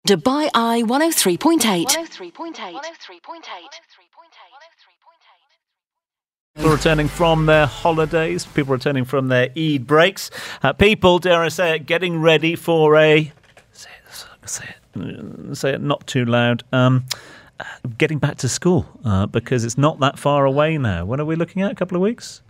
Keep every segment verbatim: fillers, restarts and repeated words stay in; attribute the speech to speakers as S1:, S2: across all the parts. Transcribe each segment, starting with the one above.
S1: Dubai Eye one oh three point eight.
S2: People returning from their holidays, people returning from their Eid breaks, uh, people, dare I say it, getting ready for a, say it, say it, say it not too loud, um, uh, getting back to school, uh, because it's not that far away now. When are we looking at? A couple of weeks?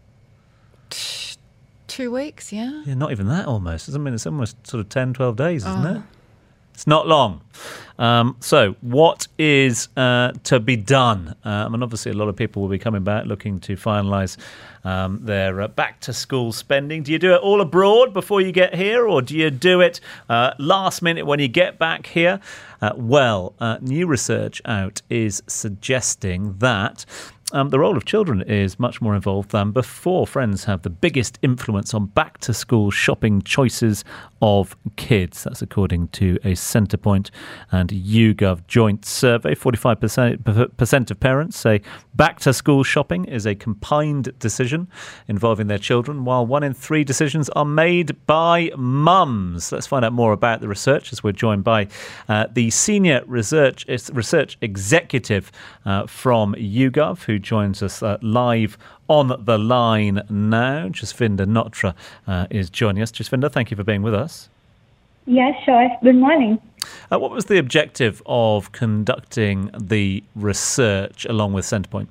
S3: Two weeks, yeah.
S2: Yeah, not even that almost. I mean, it's almost sort of ten, twelve days, isn't
S3: Oh.
S2: it? It's not long. Um, so what is uh, to be done? Um, and obviously a lot of people will be coming back looking to finalise um, their uh, back-to-school spending. Do you do it all abroad before you get here, or do you do it uh, last minute when you get back here? Uh, well, uh, new research out is suggesting that Um, the role of children is much more involved than before. Friends have the biggest influence on back-to-school shopping choices of kids. That's according to a Centrepoint and YouGov joint survey. forty-five percent of parents say back-to-school shopping is a combined decision involving their children, while one in three decisions are made by mums. Let's find out more about the research as we're joined by uh, the senior research research executive uh, from YouGov, who joins us uh, live on the line now. Jasvinder Notra uh, is joining us. Jasvinder, thank you for being with us.
S4: Yeah, sure. Good morning.
S2: Uh, what was the objective of conducting the research along with Centrepoint?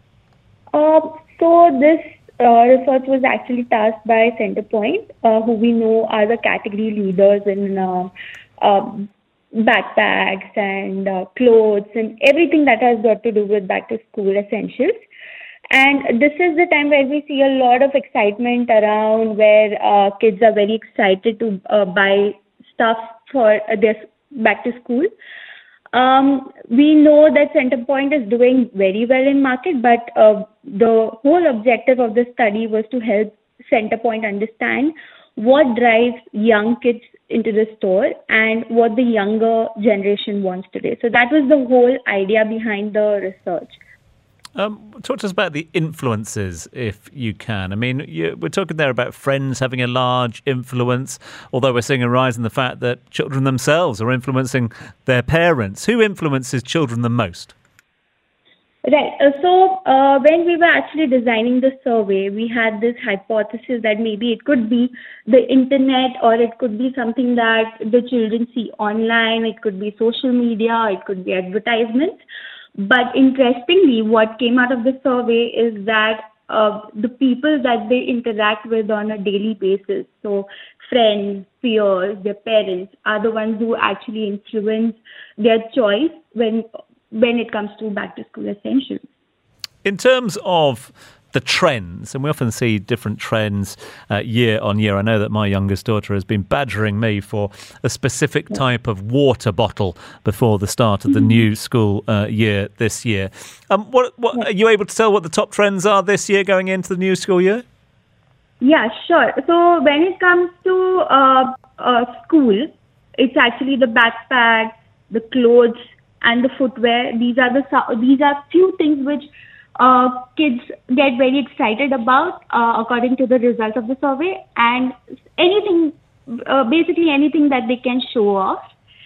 S4: Uh, so this uh, research was actually tasked by Centrepoint, uh, who we know are the category leaders in uh, um, backpacks and uh, clothes and everything that has got to do with back to school essentials. And this is the time where we see a lot of excitement around, where uh, kids are very excited to uh, buy stuff for uh, their back to school. Um, we know that Centrepoint is doing very well in market, but uh, the whole objective of the study was to help Centrepoint understand what drives young kids into the store and what the younger generation wants today. So that was the whole idea behind the research.
S2: Um, talk to us about the influences, if you can. I mean, you, we're talking there about friends having a large influence, although we're seeing a rise in the fact that children themselves are influencing their parents. Who influences children the most?
S4: Right. Uh, so uh, when we were actually designing the survey, we had this hypothesis that maybe it could be the internet, or it could be something that the children see online. It could be social media. It could be advertisements. But interestingly, what came out of the survey is that uh, the people that they interact with on a daily basis, so friends, peers, their parents, are the ones who actually influence their choice when when it comes to back-to-school essentials.
S2: In terms of the trends, and we often see different trends uh, year on year. I know that my youngest daughter has been badgering me for a specific type of water bottle before the start of the
S4: Mm-hmm.
S2: new school uh, year this year. Um, what, what are you able to tell what the top trends are this year going into the new school year?
S4: Yeah, sure. So when it comes to uh, uh, school, it's actually the backpack, the clothes, and the footwear. These are the these are few things which uh, kids get very excited about, uh, according to the result of the survey, and anything, uh, basically anything that they can show off.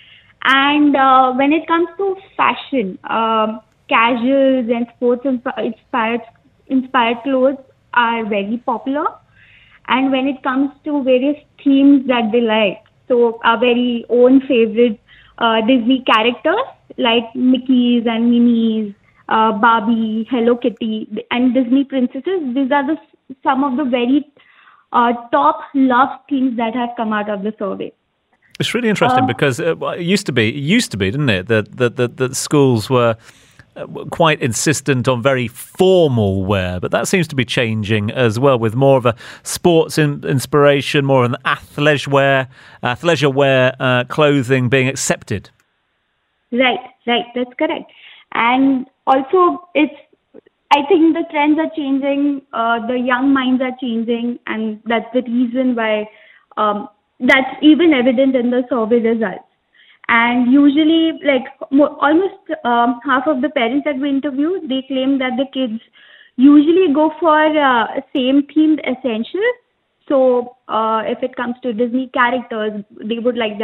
S4: And uh, when it comes to fashion, um, casuals and sports inspired inspired clothes are very popular. And when it comes to various themes that they like, so our very own favorite uh, Disney characters like Mickeys and Minnies, uh, Barbie, Hello Kitty, and Disney princesses, these are the some of the very uh, top love themes that have come out of the survey.
S2: It's really interesting
S4: Uh,
S2: because it used to be, it used to be, didn't it, that that that, that schools were quite insistent on very formal wear, but that seems to be changing as well, with more of a sports in, inspiration, more of an athleisure wear, athleisure wear uh, clothing being accepted.
S4: Right, right, that's correct. And also, it's, I think the trends are changing, uh, the young minds are changing, and that's the reason why um, that's even evident in the survey results. And usually, like mo- almost um, half of the parents that we interviewed, they claim that the kids usually go for uh, same themed essentials. So uh, if it comes to Disney characters, they would like the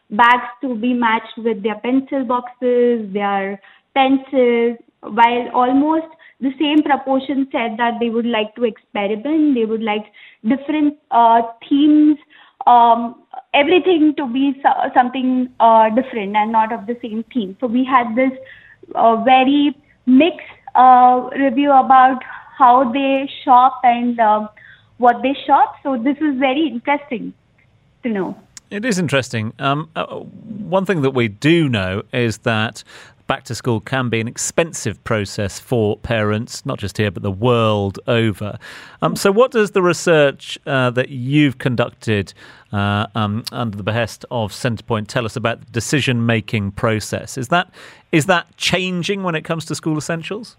S4: bags to be matched with their pencil boxes, their pencils, while almost the same proportion said that they would like to experiment, they would like different uh, themes, um, everything to be so- something uh, different and not of the same theme. So we had this uh, very mixed uh, review about how they shop and uh, what they shop. So this is very interesting to know.
S2: It is interesting. Um, uh, one thing that we do know is that back to school can be an expensive process for parents, not just here, but the world over. Um, so what does the research uh, that you've conducted uh, um, under the behest of Centrepoint tell us about the decision-making process? Is that is that changing when it comes to school essentials?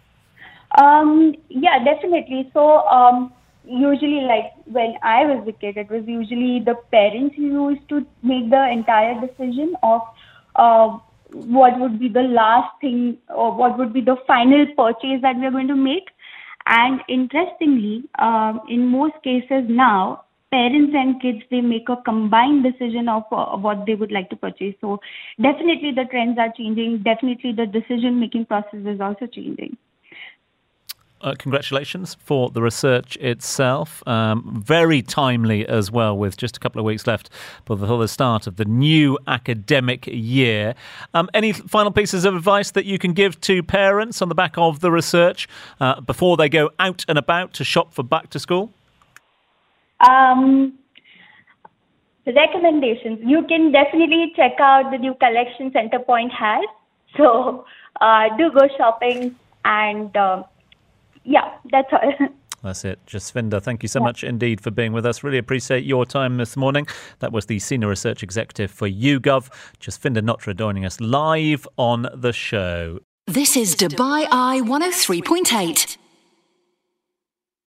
S4: Um, yeah, definitely. So um, usually, like when I was a kid, it was usually the parents who used to make the entire decision of uh, what would be the last thing or what would be the final purchase that we're going to make. And interestingly, um, in most cases now, parents and kids, they make a combined decision of uh, what they would like to purchase. So definitely the trends are changing. Definitely the decision-making process is also changing.
S2: Uh, congratulations for the research itself. Um, very timely as well, with just a couple of weeks left before the start of the new academic year. Um, any final pieces of advice that you can give to parents on the back of the research uh, before they go out and about to shop for back to school?
S4: Um, recommendations. You can definitely check out the new collection Centrepoint has. So uh, do go shopping and... Uh, Yeah, that's all.
S2: That's it. Jasvinder, thank you so yeah. much indeed for being with us. Really appreciate your time this morning. That was the Senior Research Executive for YouGov, Jasvinder Notra, joining us live on the show.
S1: This is Dubai Eye one oh three point eight.